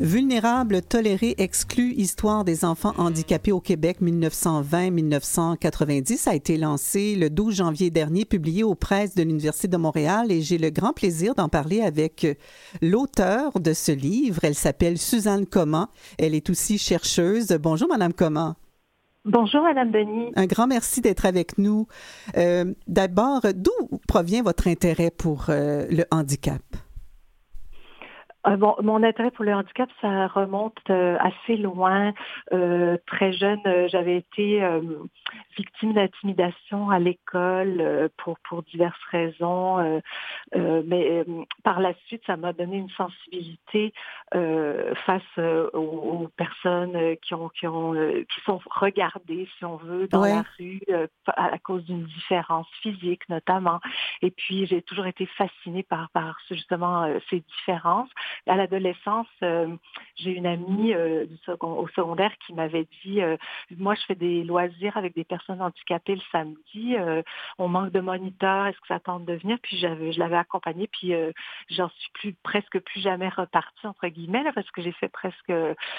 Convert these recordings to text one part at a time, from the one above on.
Vulnérables, tolérés, exclus, histoire des enfants handicapés au Québec 1920-1990 a été lancé le 12 janvier dernier, publié aux presses de l'Université de Montréal et j'ai le grand plaisir d'en parler avec l'auteure de ce livre. Elle s'appelle Suzanne Comment. Elle est aussi chercheuse. Bonjour, Madame Comment. Bonjour, Madame Denis. Un grand merci d'être avec nous. D'abord, d'où provient votre intérêt pour le handicap? Mon intérêt pour le handicap, ça remonte assez loin. Très jeune, j'avais été victime d'intimidation à l'école pour diverses raisons. Mais par la suite, ça m'a donné une sensibilité face aux personnes qui sont regardées, si on veut, dans la rue à cause d'une différence physique notamment. Et puis, j'ai toujours été fascinée par justement ces différences. À l'adolescence, j'ai une amie au secondaire qui m'avait dit moi, je fais des loisirs avec des personnes handicapées le samedi. On manque de moniteurs. Est-ce que ça tente de venir? Puis je l'avais accompagnée. Puis j'en suis presque plus jamais repartie, entre guillemets, là, parce que j'ai fait presque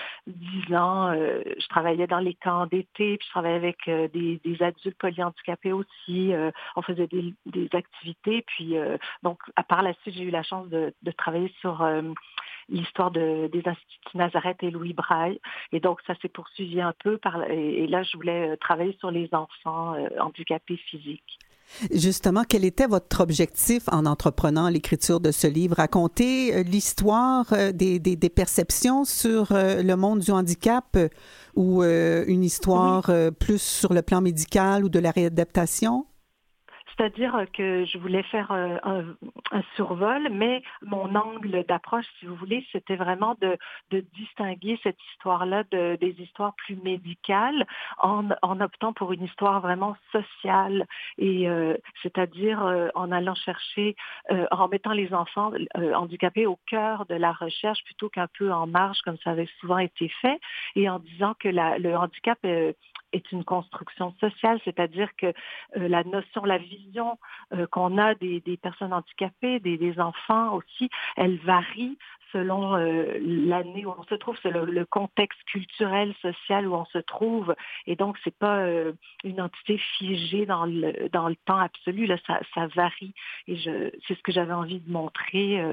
10 ans. Je travaillais dans les camps d'été. Puis je travaillais avec des adultes polyhandicapés aussi. On faisait des activités. Puis donc, par la suite, j'ai eu la chance de travailler sur l'histoire des Instituts Nazareth et Louis Braille. Et donc, ça s'est poursuivi un peu. Et là, je voulais travailler sur les enfants handicapés physiques. Justement, quel était votre objectif en entreprenant l'écriture de ce livre? Raconter l'histoire des perceptions sur le monde du handicap ou une histoire plus sur le plan médical ou de la réadaptation? C'est-à-dire que je voulais faire un survol, mais mon angle d'approche, si vous voulez, c'était vraiment de distinguer cette histoire-là des histoires plus médicales en optant pour une histoire vraiment sociale et c'est-à-dire en allant chercher, en mettant les enfants handicapés au cœur de la recherche plutôt qu'un peu en marge comme ça avait souvent été fait et en disant que le handicap est une construction sociale, c'est-à-dire que la vision qu'on a des personnes handicapées, des enfants aussi, elle varie selon l'année où on se trouve, c'est le contexte culturel, social où on se trouve. Et donc, c'est pas une entité figée dans le temps absolu, là, ça varie. Et c'est ce que j'avais envie de montrer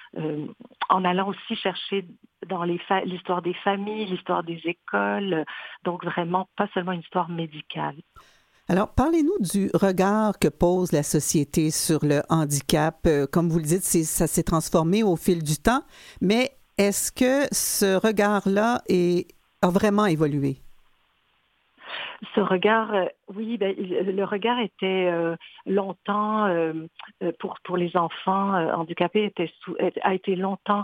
en allant aussi chercher dans l'histoire des familles, l'histoire des écoles, donc vraiment pas seulement une histoire médicale. Alors, parlez-nous du regard que pose la société sur le handicap. Comme vous le dites, ça s'est transformé au fil du temps, mais est-ce que ce regard-là a vraiment évolué? Ce regard, oui, le regard était longtemps, pour les enfants handicapés, a été longtemps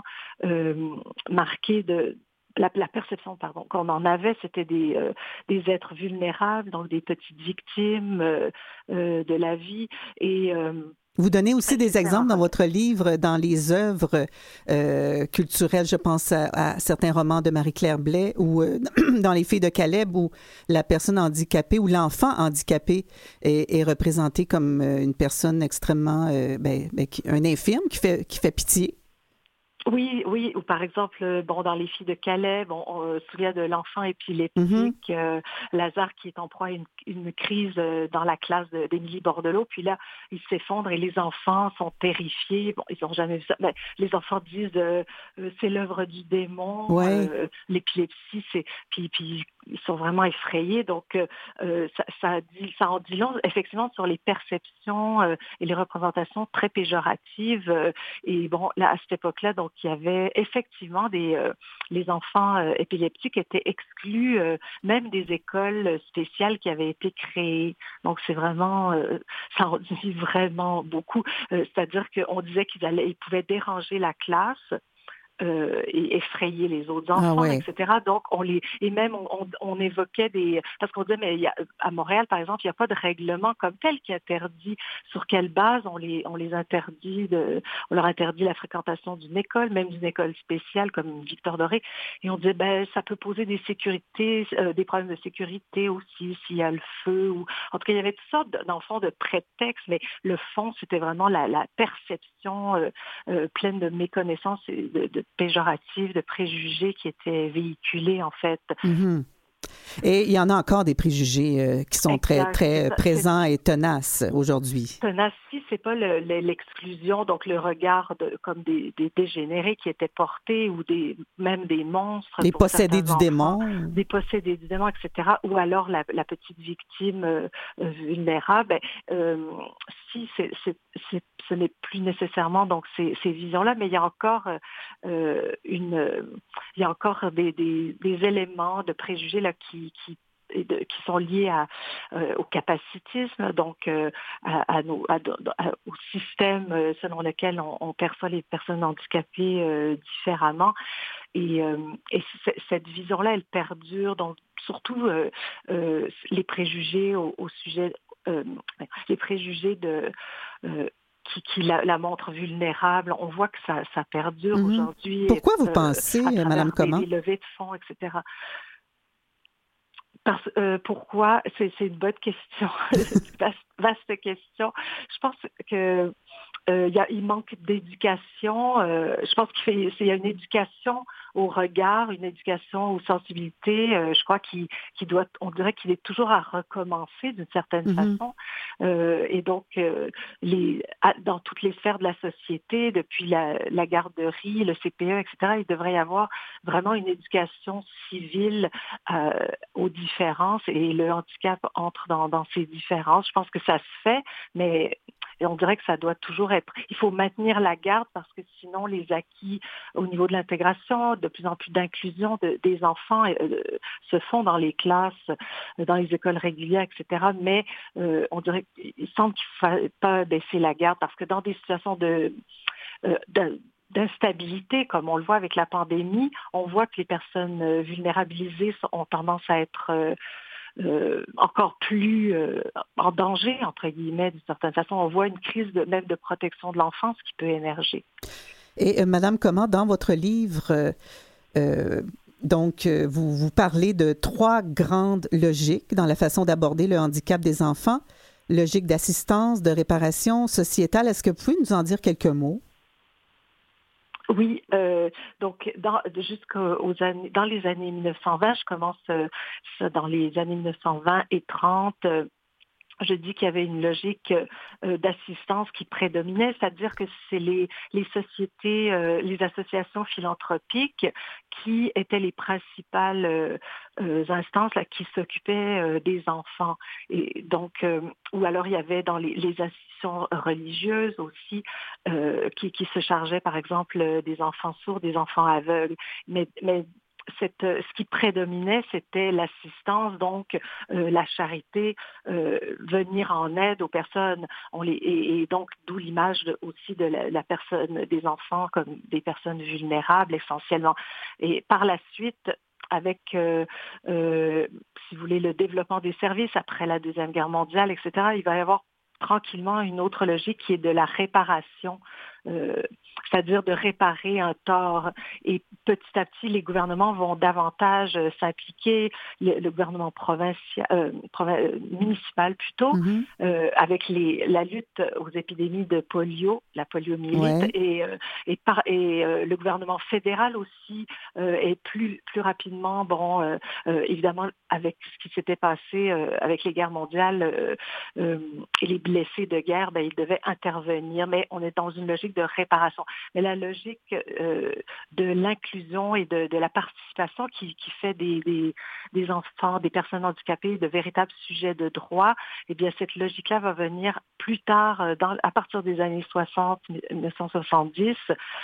marqué de... La perception, qu'on en avait, c'était des êtres vulnérables, donc des petites victimes de la vie. Et vous donnez aussi des exemples dans votre livre, dans les œuvres culturelles. Je pense à certains romans de Marie-Claire Blais ou dans Les Filles de Caleb où la personne handicapée ou l'enfant handicapé est représenté comme une personne extrêmement, un infirme qui fait pitié. Oui, ou par exemple, dans Les Filles de Calais, on se souvient de l'enfant épileptique, Lazare qui est en proie à une crise dans la classe d'Émilie Bordelot, puis là, il s'effondre et les enfants sont terrifiés. Bon, ils n'ont jamais vu ça. Mais les enfants disent c'est l'œuvre du démon, l'épilepsie, puis ils sont vraiment effrayés. Donc, ça en dit long, effectivement, sur les perceptions et les représentations très péjoratives. Et bon, là, à cette époque-là, donc, il y avait effectivement les enfants épileptiques étaient exclus même des écoles spéciales qui avaient été créées. Donc, c'est vraiment, ça en dit vraiment beaucoup. C'est-à-dire qu'on disait qu'ils pouvaient déranger la classe. Et effrayer les autres enfants, etc. Donc, on évoquait parce qu'on disait, mais à Montréal, par exemple, il n'y a pas de règlement comme tel qui interdit sur quelle base on leur interdit la fréquentation d'une école, même d'une école spéciale comme Victor Doré. Et on disait, ça peut poser des problèmes de sécurité aussi, s'il y a le feu. En tout cas, il y avait toutes sortes d'enfants de prétextes, mais le fond, c'était vraiment la perception pleine de méconnaissance et péjorative, de préjugés qui étaient véhiculés, en fait. Mm-hmm. Et il y en a encore des préjugés qui sont très, très présents et tenaces aujourd'hui. Tenace, si c'est pas l'exclusion, donc le regard comme des dégénérés qui étaient portés ou même des monstres. Des pour possédés du enfants, démon. Des possédés du démon, etc. Ou alors la petite victime vulnérable. Si ce n'est plus nécessairement donc ces visions-là, mais il y a encore il y a encore des éléments de préjugés là qui sont liés au capacitisme, donc au système selon lequel on perçoit les personnes handicapées différemment. Et cette vision-là, elle perdure, donc surtout les préjugés au sujet, les préjugés qui la montrent vulnérable. On voit que ça perdure aujourd'hui. Pourquoi vous pensez, Madame Comment? Des levées de fonds, etc. Pourquoi? C'est une bonne question, vaste question. Je pense que il manque d'éducation. Je pense qu'il y a une éducation au regard, une éducation aux sensibilités. Je crois on dirait qu'il est toujours à recommencer d'une certaine façon. Et donc, dans toutes les sphères de la société, depuis la garderie, le CPE, etc., il devrait y avoir vraiment une éducation civile aux différences, et le handicap entre dans ces différences. Je pense que ça se fait, mais on dirait que ça doit toujours être... Il faut maintenir la garde parce que sinon les acquis au niveau de l'intégration, de plus en plus d'inclusion des enfants se font dans les classes, dans les écoles régulières, etc. Mais on dirait qu'il semble qu'il ne faut pas baisser la garde parce que dans des situations d'instabilité, comme on le voit avec la pandémie, on voit que les personnes vulnérabilisées ont tendance à être encore plus en danger, entre guillemets, d'une certaine façon. On voit une crise même de protection de l'enfance qui peut émerger. Et Madame Comment, dans votre livre, vous parlez de 3 grandes logiques dans la façon d'aborder le handicap des enfants. Logique d'assistance, de réparation sociétale. Est-ce que vous pouvez nous en dire quelques mots? Oui, donc dans les années 1920, je commence ça dans les années 1920 et 30. Je dis qu'il y avait une logique d'assistance qui prédominait, c'est-à-dire que c'est les sociétés, les associations philanthropiques qui étaient les principales instances là, qui s'occupaient des enfants. Et donc, ou alors il y avait dans les institutions religieuses aussi qui se chargeaient, par exemple, des enfants sourds, des enfants aveugles. Mais ce qui prédominait, c'était l'assistance, donc la charité, venir en aide aux personnes. Et donc, d'où l'image aussi de la personne, des enfants comme des personnes vulnérables essentiellement. Et par la suite, avec, si vous voulez, le développement des services après la Deuxième Guerre mondiale, etc., il va y avoir tranquillement une autre logique qui est de la réparation, c'est-à-dire de réparer un tort. Et petit à petit, les gouvernements vont davantage s'impliquer, le gouvernement municipal plutôt, avec la lutte aux épidémies de polio, la poliomyélite, et le gouvernement fédéral aussi est plus rapidement, évidemment, avec ce qui s'était passé avec les guerres mondiales et les blessés de guerre, ils devaient intervenir, mais on est dans une logique de réparation. Mais la logique de l'inclusion et de la participation qui fait des enfants, des personnes handicapées, de véritables sujets de droit, eh bien cette logique-là va venir plus tard, à partir des années 60, 1970,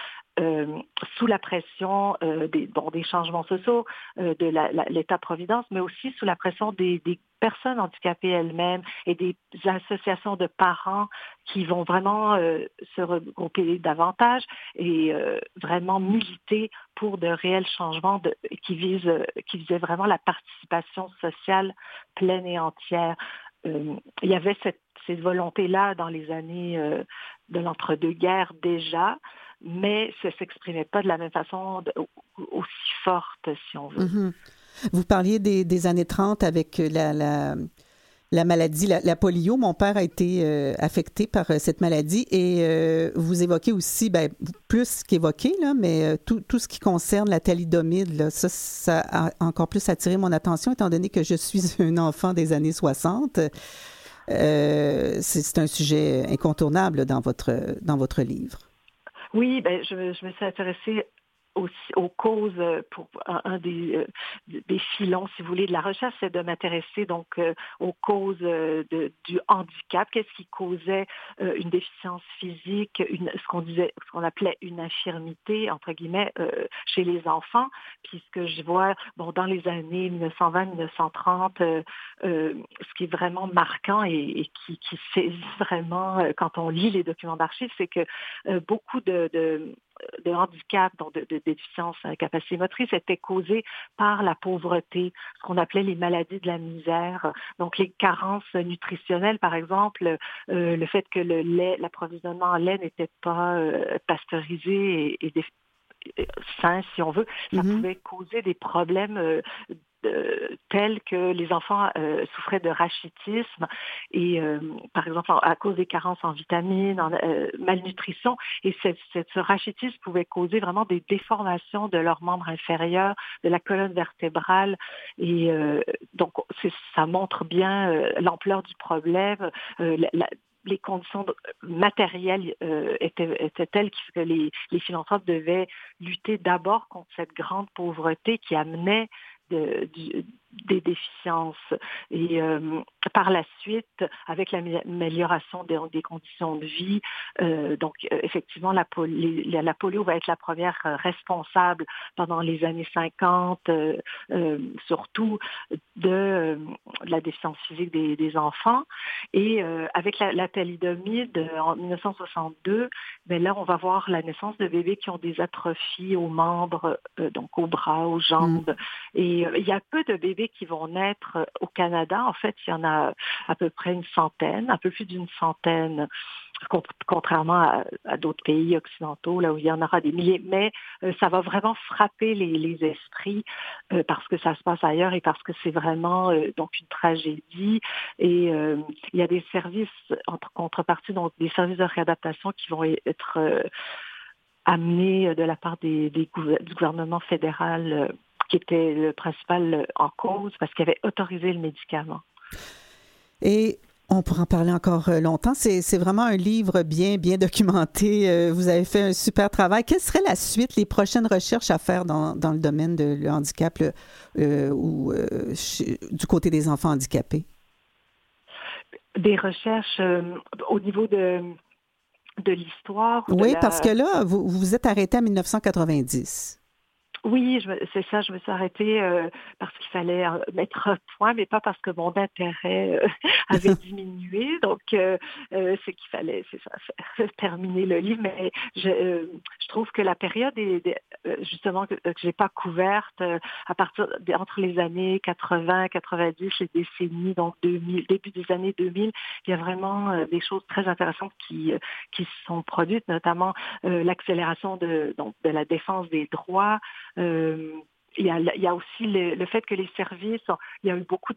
sous la pression des changements sociaux, de l'État-providence, mais aussi sous la pression des personnes handicapées elles-mêmes et des associations de parents qui vont vraiment se regrouper davantage et vraiment militer pour de réels changements qui visaient vraiment la participation sociale pleine et entière. Il y avait cette volonté-là dans les années de l'entre-deux-guerres déjà, mais ça ne s'exprimait pas de la même façon aussi forte, si on veut. Vous parliez des années 30 avec La maladie, la polio, mon père a été affecté par cette maladie et vous évoquez aussi, plus qu'évoquer, là, mais tout ce qui concerne la thalidomide, là, ça a encore plus attiré mon attention étant donné que je suis un enfant des années 60. C'est un sujet incontournable dans votre livre. Oui, je me suis intéressée aussi aux causes pour un des filons, si vous voulez, de la recherche, c'est de m'intéresser donc aux causes du handicap. Qu'est-ce qui causait une déficience physique, ce qu'on appelait une infirmité, entre guillemets, chez les enfants. Puis ce que je vois, dans les années 1920-1930, ce qui est vraiment marquant et qui saisit vraiment quand on lit les documents d'archives, c'est que beaucoup de handicap, donc de déficience capacité motrice, était causée par la pauvreté, ce qu'on appelait les maladies de la misère. Donc les carences nutritionnelles, par exemple, le fait que l'approvisionnement en lait n'était pas pasteurisé et sain, si on veut, ça pouvait causer des problèmes tels que les enfants souffraient de rachitisme et par exemple à cause des carences en vitamines, en malnutrition, et ce rachitisme pouvait causer vraiment des déformations de leurs membres inférieurs, de la colonne vertébrale, et donc ça montre bien l'ampleur du problème. Les conditions matérielles étaient telles que les philanthropes devaient lutter d'abord contre cette grande pauvreté qui amenait des déficiences. Et par la suite, avec l'amélioration des conditions de vie, effectivement, la polio va être la première responsable pendant les années 50, surtout de la déficience physique des enfants. Et avec la thalidomide, en 1962, là, on va voir la naissance de bébés qui ont des atrophies aux membres, donc aux bras, aux jambes. Et il y a peu de bébés qui vont naître au Canada. En fait, il y en a à peu près une centaine, un peu plus d'une centaine, contrairement à d'autres pays occidentaux, là où il y en aura des milliers. Mais ça va vraiment frapper les esprits parce que ça se passe ailleurs et parce que c'est vraiment donc une tragédie. Et il y a des services, entre contreparties, donc des services de réadaptation qui vont être amenés de la part du gouvernement fédéral qui était le principal en cause parce qu'il avait autorisé le médicament. Et on pourra en parler encore longtemps. C'est vraiment un livre bien documenté. Vous avez fait un super travail. Quelle serait la suite, les prochaines recherches à faire dans le domaine du handicap ou du côté des enfants handicapés? Des recherches au niveau de l'histoire. Oui, parce que là, vous vous êtes arrêté en 1990. Oui, c'est ça, je me suis arrêtée parce qu'il fallait mettre un point, mais pas parce que mon intérêt avait diminué. Donc, c'est qu'il fallait, c'est ça, terminer le livre. Mais je trouve que la période justement que j'ai pas couverte à partir entre les années 80, 90, les décennies, donc 2000, début des années 2000, il y a vraiment des choses très intéressantes qui se sont produites, notamment l'accélération de la défense des droits. Il y a aussi le fait que les services, il y a eu beaucoup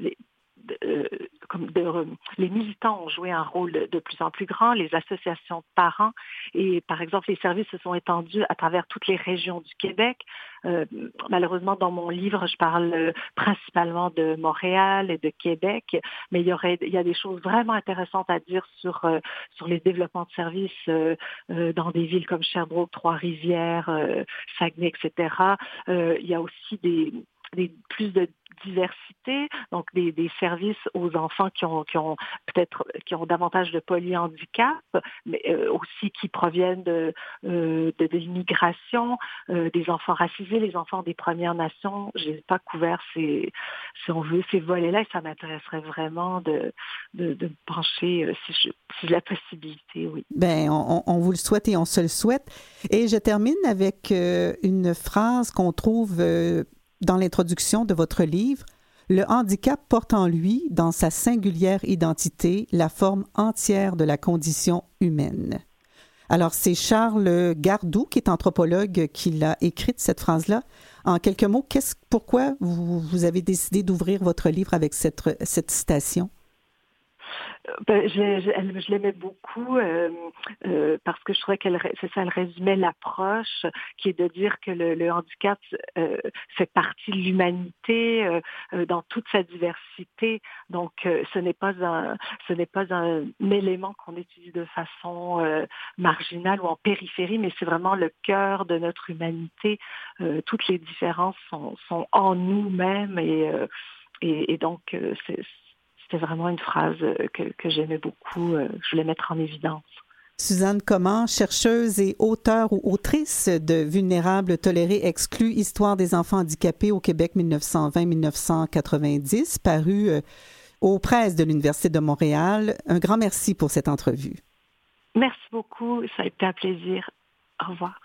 les militants ont joué un rôle de plus en plus grand, les associations de parents, et par exemple les services se sont étendus à travers toutes les régions du Québec. Malheureusement, dans mon livre, je parle principalement de Montréal et de Québec, mais il y a des choses vraiment intéressantes à dire sur les développements de services dans des villes comme Sherbrooke, Trois-Rivières, Saguenay, etc. Il y a aussi plus de diversité, donc des services aux enfants qui ont davantage de polyhandicap, mais aussi qui proviennent de l'immigration, des enfants racisés, les enfants des Premières Nations. Je n'ai pas couvert si on veut, ces volets-là, et ça m'intéresserait vraiment de me pencher si j'ai la possibilité, oui. Bien, on vous le souhaite et on se le souhaite. Et je termine avec une phrase qu'on trouve dans l'introduction de votre livre. Le handicap porte en lui, dans sa singulière identité, la forme entière de la condition humaine. Alors, c'est Charles Gardou, qui est anthropologue, qui l'a écrite, cette phrase-là. En quelques mots, pourquoi vous avez décidé d'ouvrir votre livre avec cette citation? Je l'aimais beaucoup parce que je trouvais elle résumait l'approche qui est de dire que le handicap fait partie de l'humanité dans toute sa diversité. Donc, ce n'est pas un élément qu'on utilise de façon marginale ou en périphérie, mais c'est vraiment le cœur de notre humanité. Toutes les différences sont en nous-mêmes et donc c'était vraiment une phrase que j'aimais beaucoup. Je voulais mettre en évidence. Suzanne Comment, chercheuse et auteure ou autrice de Vulnérables, tolérés, exclus, Histoire des enfants handicapés au Québec 1920-1990, paru aux presses de l'Université de Montréal. Un grand merci pour cette entrevue. Merci beaucoup. Ça a été un plaisir. Au revoir.